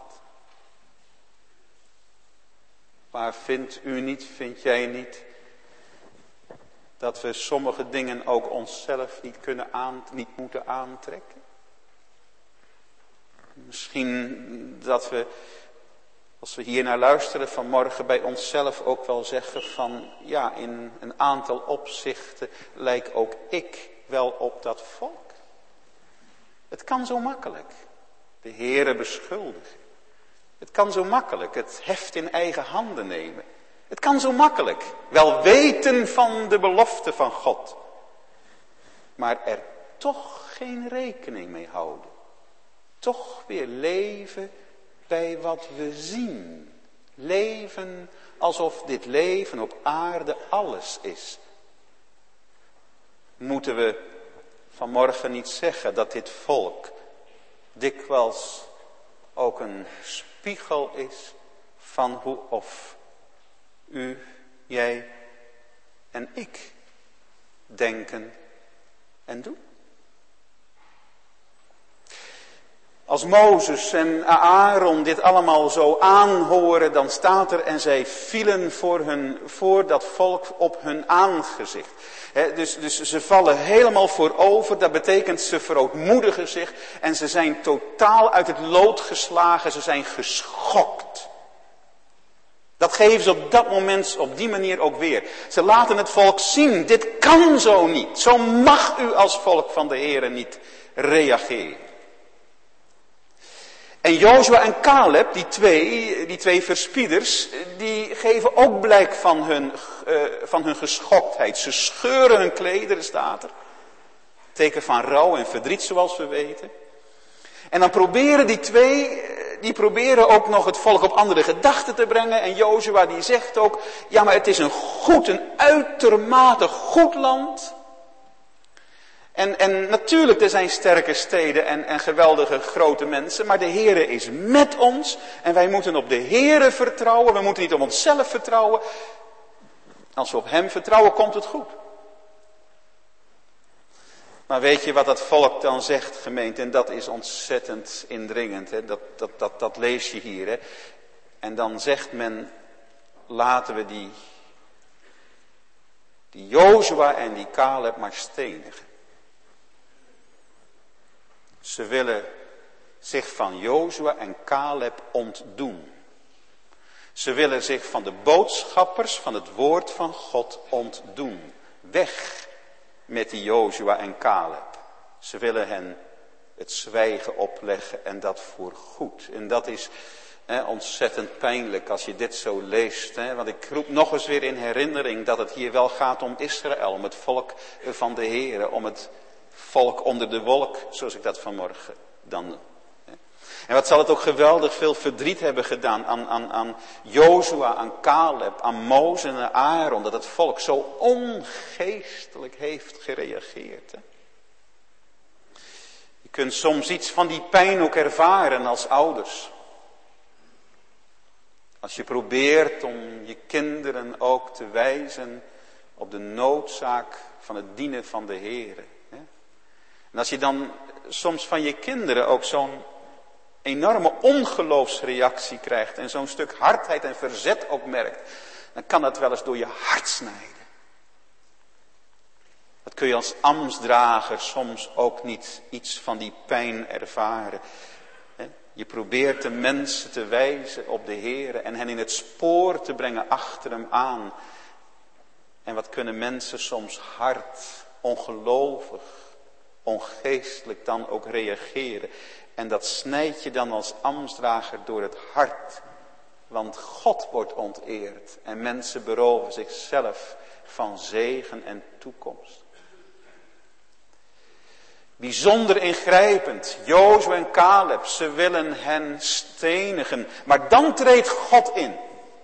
Maar vindt jij niet, dat we sommige dingen ook onszelf niet moeten aantrekken? Misschien dat we Als we hier naar luisteren vanmorgen bij onszelf ook wel zeggen van, ja, in een aantal opzichten lijk ook ik wel op dat volk. Het kan zo makkelijk de Heere beschuldigen. Het kan zo makkelijk het heft in eigen handen nemen. Het kan zo makkelijk wel weten van de belofte van God. Maar er toch geen rekening mee houden. Toch weer leven bij wat we zien. Leven alsof dit leven op aarde alles is. Moeten we vanmorgen niet zeggen dat dit volk dikwijls ook een spiegel is van hoe of u, jij en ik denken en doen? Als Mozes en Aaron dit allemaal zo aanhoren, dan staat er en zij vielen voor dat volk op hun aangezicht. Dus ze vallen helemaal voorover, dat betekent ze verootmoedigen zich en ze zijn totaal uit het lood geslagen, ze zijn geschokt. Dat geven ze op dat moment op die manier ook weer. Ze laten het volk zien, dit kan zo niet. Zo mag u als volk van de Heere niet reageren. En Jozua en Caleb, die twee verspieders, die geven ook blijk van hun geschoktheid. Ze scheuren hun klederen, staat er. Teken van rouw en verdriet, zoals we weten. En dan proberen die proberen ook nog het volk op andere gedachten te brengen. En Jozua die zegt ook, ja, maar het is een uitermate goed land. En natuurlijk, er zijn sterke steden en geweldige grote mensen, maar de Heere is met ons en wij moeten op de Heere vertrouwen. We moeten niet op onszelf vertrouwen. Als we op Hem vertrouwen, komt het goed. Maar weet je wat dat volk dan zegt, gemeente? En dat is ontzettend indringend. Hè? Dat lees je hier. Hè? En dan zegt men, laten we die Jozua en die Caleb maar stenigen. Ze willen zich van Jozua en Caleb ontdoen. Ze willen zich van de boodschappers van het woord van God ontdoen. Weg met die Jozua en Caleb. Ze willen hen het zwijgen opleggen en dat voor goed. En dat is ontzettend pijnlijk als je dit zo leest. Want ik roep nog eens weer in herinnering dat het hier wel gaat om Israël. Om het volk van de Heere. Om het volk onder de wolk, zoals ik dat vanmorgen dan noem. En wat zal het ook geweldig veel verdriet hebben gedaan aan Jozua, aan Caleb, aan Mozes en aan Aaron. Dat het volk zo ongeestelijk heeft gereageerd. Hè? Je kunt soms iets van die pijn ook ervaren als ouders. Als je probeert om je kinderen ook te wijzen op de noodzaak van het dienen van de Heere. En als je dan soms van je kinderen ook zo'n enorme ongeloofsreactie krijgt en zo'n stuk hardheid en verzet ook merkt, dan kan dat wel eens door je hart snijden. Dat kun je als ambtsdrager soms ook niet iets van die pijn ervaren. Je probeert de mensen te wijzen op de Heere en hen in het spoor te brengen achter hem aan. En wat kunnen mensen soms hard, ongelovig, ongeestelijk dan ook reageren. En dat snijdt je dan als ambtsdrager door het hart. Want God wordt onteerd en mensen beroven zichzelf van zegen en toekomst. Bijzonder ingrijpend, Jozua en Caleb, ze willen hen stenigen. Maar dan treedt God in.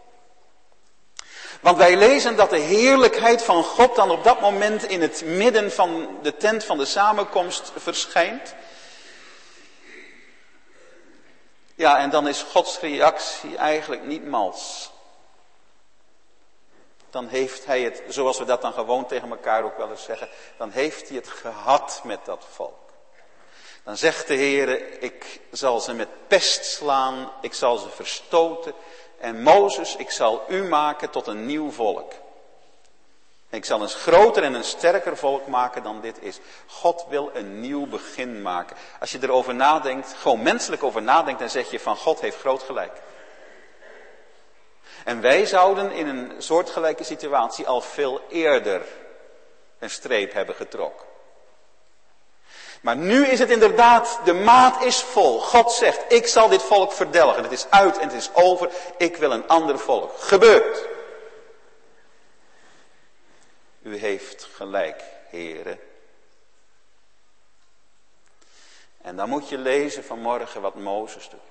Want wij lezen dat de heerlijkheid van God dan op dat moment in het midden van de tent van de samenkomst verschijnt. Ja, en dan is Gods reactie eigenlijk niet mals. Dan heeft hij het, zoals we dat dan gewoon tegen elkaar ook wel eens zeggen, dan heeft hij het gehad met dat volk. Dan zegt de Heere, ik zal ze met pest slaan, ik zal ze verstoten. En Mozes, ik zal u maken tot een nieuw volk. Ik zal een groter en een sterker volk maken dan dit is. God wil een nieuw begin maken. Als je erover nadenkt, gewoon menselijk over nadenkt, dan zeg je van God heeft groot gelijk. En wij zouden in een soortgelijke situatie al veel eerder een streep hebben getrokken. Maar nu is het inderdaad, de maat is vol. God zegt, ik zal dit volk verdelgen. Het is uit en het is over. Ik wil een ander volk. Gebeurt. U heeft gelijk, heren. En dan moet je lezen vanmorgen wat Mozes doet.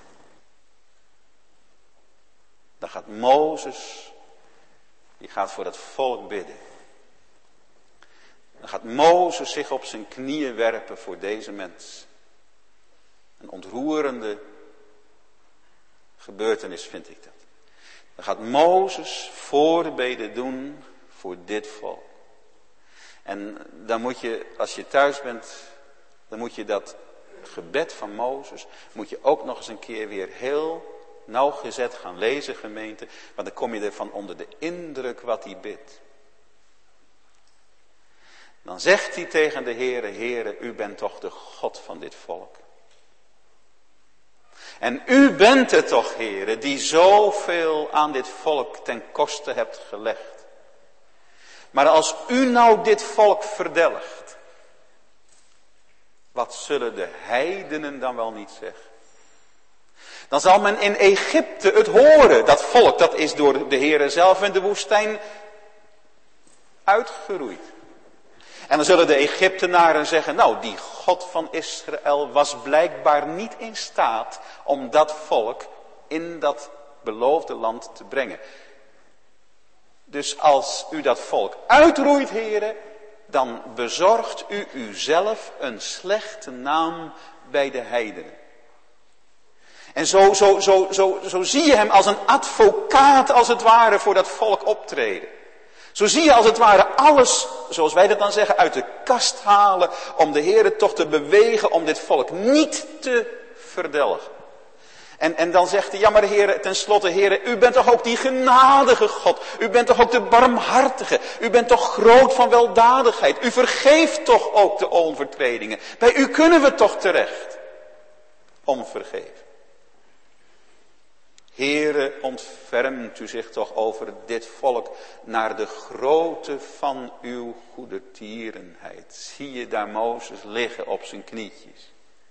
Dan gaat Mozes, die gaat voor het volk bidden. Dan gaat Mozes zich op zijn knieën werpen voor deze mens. Een ontroerende gebeurtenis vind ik dat. Dan gaat Mozes voorbeden doen voor dit volk. En dan moet je, als je thuis bent, dan moet je dat gebed van Mozes, moet je ook nog eens een keer weer heel nauwgezet gaan lezen, gemeente. Want dan kom je ervan onder de indruk wat hij bidt. Dan zegt hij tegen de Heere, Heere, u bent toch de God van dit volk. En u bent het toch, Heere, die zoveel aan dit volk ten koste hebt gelegd. Maar als u nou dit volk verdelgt, wat zullen de heidenen dan wel niet zeggen? Dan zal men in Egypte het horen. Dat volk, dat is door de Heere zelf in de woestijn uitgeroeid. En dan zullen de Egyptenaren zeggen, nou, die God van Israël was blijkbaar niet in staat om dat volk in dat beloofde land te brengen. Dus als u dat volk uitroeit, heren, dan bezorgt u uzelf een slechte naam bij de heidenen. En zo zie je hem als een advocaat, als het ware, voor dat volk optreden. Zo zie je als het ware alles, zoals wij dat dan zeggen, uit de kast halen om de Heere toch te bewegen om dit volk niet te verdelgen. En dan zegt hij, ja maar Heere, tenslotte Heere, u bent toch ook die genadige God. U bent toch ook de barmhartige. U bent toch groot van weldadigheid. U vergeeft toch ook de overtredingen. Bij u kunnen we toch terecht om vergeven. Heere, ontfermt u zich toch over dit volk naar de grootte van uw goedertierenheid. Zie je daar Mozes liggen op zijn knietjes.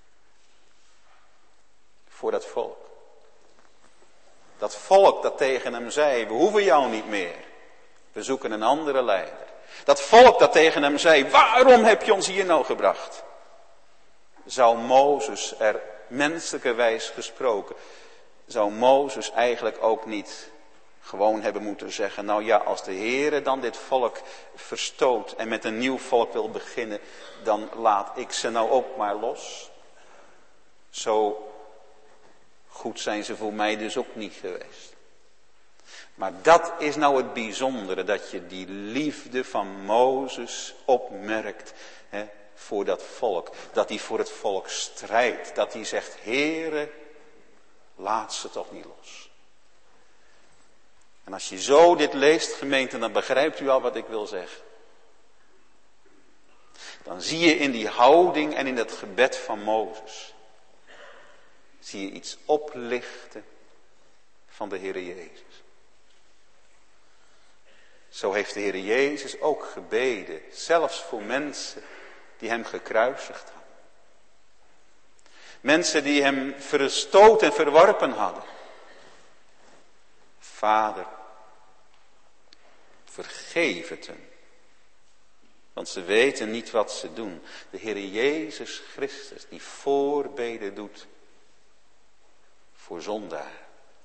Voor dat volk. Dat volk dat tegen hem zei, we hoeven jou niet meer. We zoeken een andere leider. Dat volk dat tegen hem zei, waarom heb je ons hier nou gebracht? Zou Mozes er menselijkerwijs gesproken, zou Mozes eigenlijk ook niet gewoon hebben moeten zeggen, nou ja, als de Heere dan dit volk verstoot en met een nieuw volk wil beginnen, dan laat ik ze nou ook maar los. Zo goed zijn ze voor mij dus ook niet geweest. Maar dat is nou het bijzondere, dat je die liefde van Mozes opmerkt, hè, voor dat volk. Dat hij voor het volk strijdt, dat hij zegt, Heere, laat ze toch niet los. En als je zo dit leest, gemeente, dan begrijpt u al wat ik wil zeggen. Dan zie je in die houding en in dat gebed van Mozes, zie je iets oplichten van de Heere Jezus. Zo heeft de Heere Jezus ook gebeden, zelfs voor mensen die hem gekruisigd hadden. Mensen die hem verstoot en verworpen hadden. Vader, vergeef het hen. Want ze weten niet wat ze doen. De Heere Jezus Christus die voorbeden doet voor zondaar.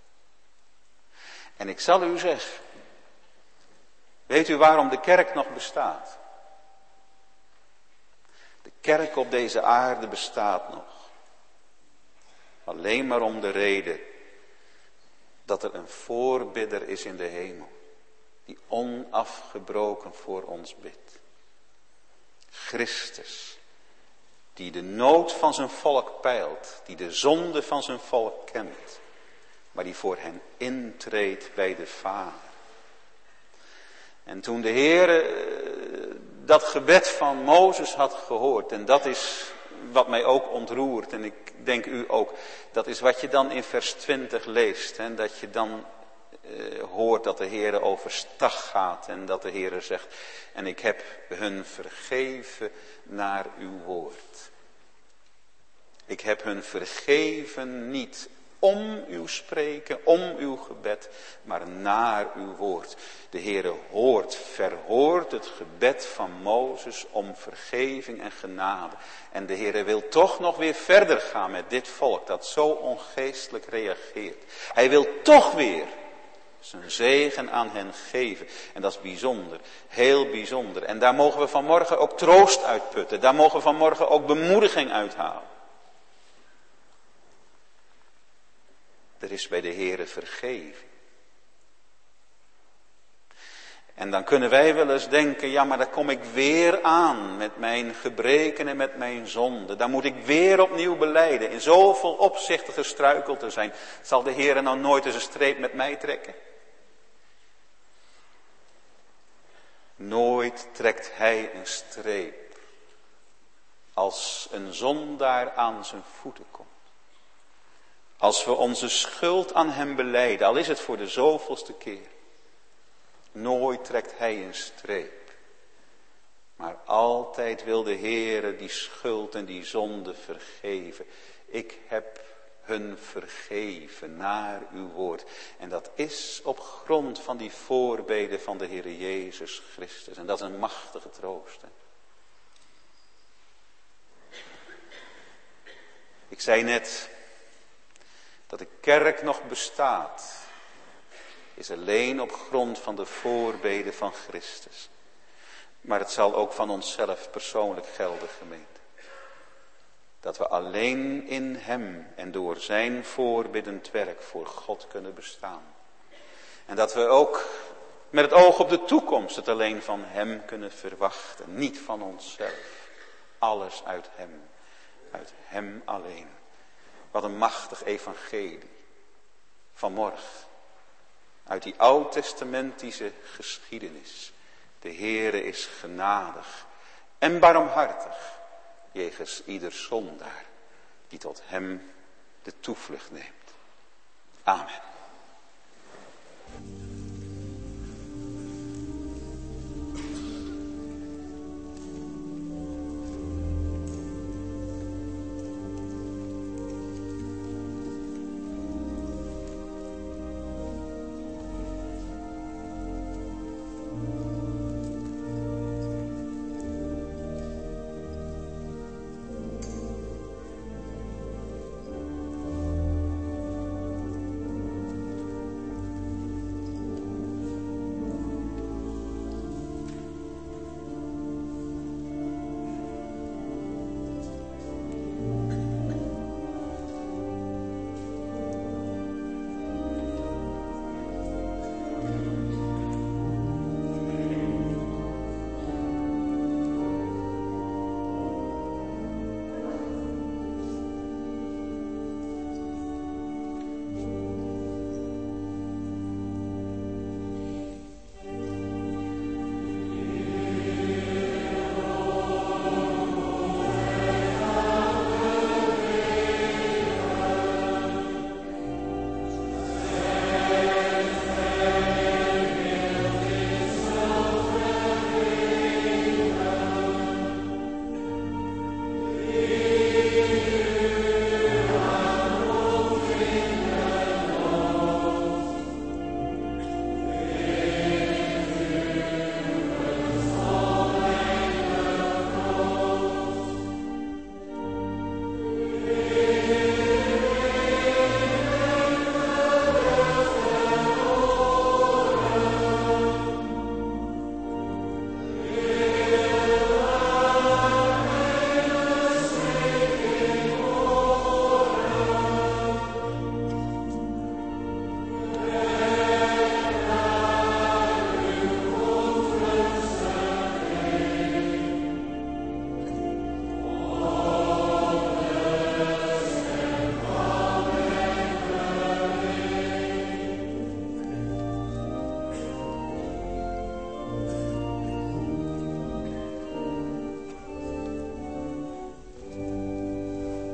En ik zal u zeggen, weet u waarom de kerk nog bestaat? De kerk op deze aarde bestaat nog. Alleen maar om de reden dat er een voorbidder is in de hemel. Die onafgebroken voor ons bidt. Christus. Die de nood van zijn volk peilt. Die de zonde van zijn volk kent. Maar die voor hen intreedt bij de Vader. En toen de Heere dat gebed van Mozes had gehoord. En dat is wat mij ook ontroert. En ik denk u ook. Dat is wat je dan in vers 20 leest. En dat je dan hoort dat de Heere overstag gaat en dat de Heere zegt, en ik heb hun vergeven naar uw woord. Ik heb hun vergeven niet om uw spreken, om uw gebed, maar naar uw woord. De Heere verhoort het gebed van Mozes om vergeving en genade. En de Heere wil toch nog weer verder gaan met dit volk dat zo ongeestelijk reageert. Hij wil toch weer zijn zegen aan hen geven. En dat is bijzonder, heel bijzonder. En daar mogen we vanmorgen ook troost uitputten. Daar mogen we vanmorgen ook bemoediging uithalen. Er is bij de Heere vergeving. En dan kunnen wij wel eens denken, ja, maar daar kom ik weer aan met mijn gebreken en met mijn zonden. Daar moet ik weer opnieuw belijden. In zoveel opzichten gestruikeld te zijn. Zal de Heere nou nooit eens een streep met mij trekken? Nooit trekt hij een streep als een zondaar aan zijn voeten komt. Als we onze schuld aan hem belijden, al is het voor de zoveelste keer. Nooit trekt hij een streep. Maar altijd wil de Heere die schuld en die zonde vergeven. Ik heb hun vergeven naar uw woord. En dat is op grond van die voorbeden van de Heere Jezus Christus. En dat is een machtige troost. Hè? Ik zei net dat de kerk nog bestaat, is alleen op grond van de voorbeden van Christus. Maar het zal ook van onszelf persoonlijk gelden, gemeente. Dat we alleen in hem en door zijn voorbiddend werk voor God kunnen bestaan. En dat we ook met het oog op de toekomst het alleen van hem kunnen verwachten. Niet van onszelf. Alles uit hem. Uit hem alleen. Wat een machtig evangelie. Vanmorgen. Uit die oud-testamentische geschiedenis. De Heere is genadig en barmhartig. Jegens ieder zondaar die tot hem de toevlucht neemt. Amen.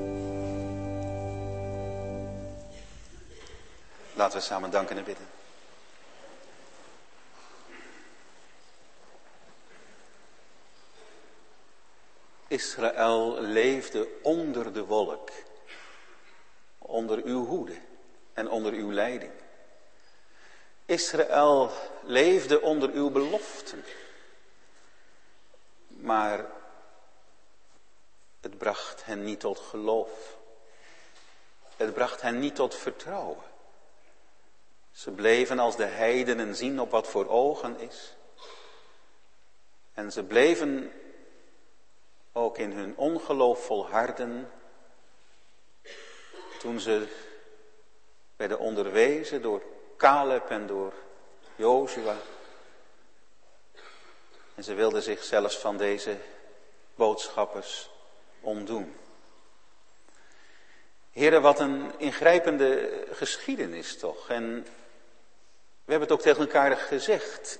Laten we samen danken en bidden. Israël leefde onder de wolk, onder uw hoede en onder uw leiding. Israël leefde onder uw beloften, maar het bracht hen niet tot geloof. Het bracht hen niet tot vertrouwen. Ze bleven als de heidenen zien op wat voor ogen is. En ze bleven ook in hun ongeloof volharden toen ze werden onderwezen door Caleb en door Jozua. En ze wilden zich zelfs van deze boodschappers ontdoen. Heren, wat een ingrijpende geschiedenis toch. En we hebben het ook tegen elkaar gezegd.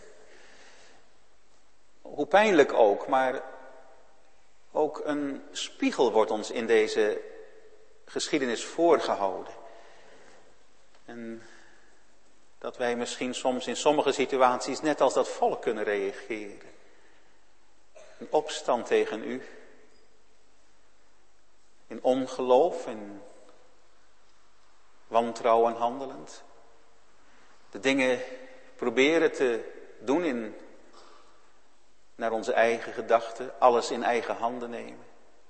Hoe pijnlijk ook, maar ook een spiegel wordt ons in deze geschiedenis voorgehouden. En dat wij misschien soms in sommige situaties net als dat volk kunnen reageren. Een opstand tegen u. In ongeloof en wantrouwen handelend. De dingen proberen te doen naar onze eigen gedachten. Alles in eigen handen nemen.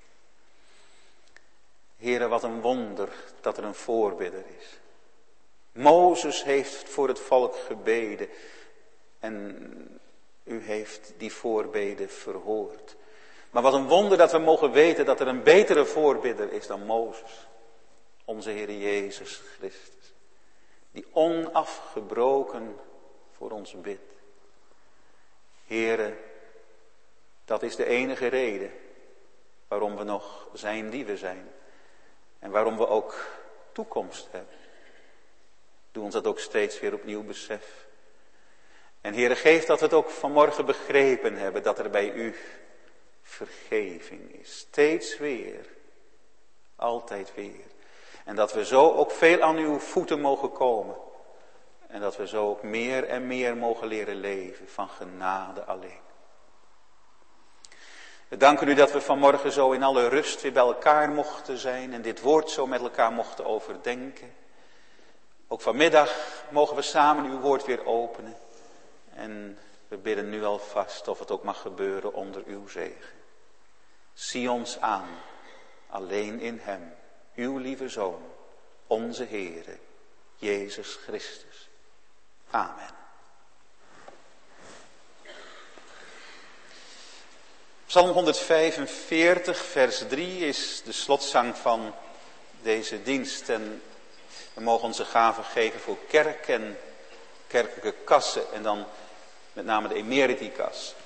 Heren, wat een wonder dat er een voorbidder is. Mozes heeft voor het volk gebeden. En u heeft die voorbeden verhoord. Maar wat een wonder dat we mogen weten dat er een betere voorbidder is dan Mozes. Onze Heer Jezus Christus. Die onafgebroken voor ons bidt. Heere, dat is de enige reden waarom we nog zijn die we zijn. En waarom we ook toekomst hebben. Doe ons dat ook steeds weer opnieuw besef. En Heere, geef dat we het ook vanmorgen begrepen hebben dat er bij u vergeving is. Steeds weer. Altijd weer. En dat we zo ook veel aan uw voeten mogen komen. En dat we zo ook meer en meer mogen leren leven van genade alleen. We danken u dat we vanmorgen zo in alle rust weer bij elkaar mochten zijn. En dit woord zo met elkaar mochten overdenken. Ook vanmiddag mogen we samen uw woord weer openen. En we bidden nu alvast of het ook mag gebeuren onder uw zegen. Zie ons aan, alleen in hem, uw lieve Zoon, onze Heere, Jezus Christus. Amen. Psalm 145, vers 3 is de slotzang van deze dienst. En we mogen onze gaven geven voor kerk en kerkelijke kassen. En dan met name de emeritikas.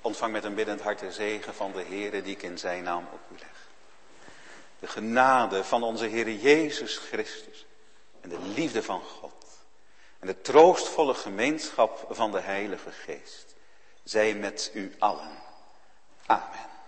Ontvang met een biddend hart de zegen van de Heere die ik in zijn naam op u leg. De genade van onze Heer Jezus Christus en de liefde van God en de troostvolle gemeenschap van de Heilige Geest zij met u allen. Amen.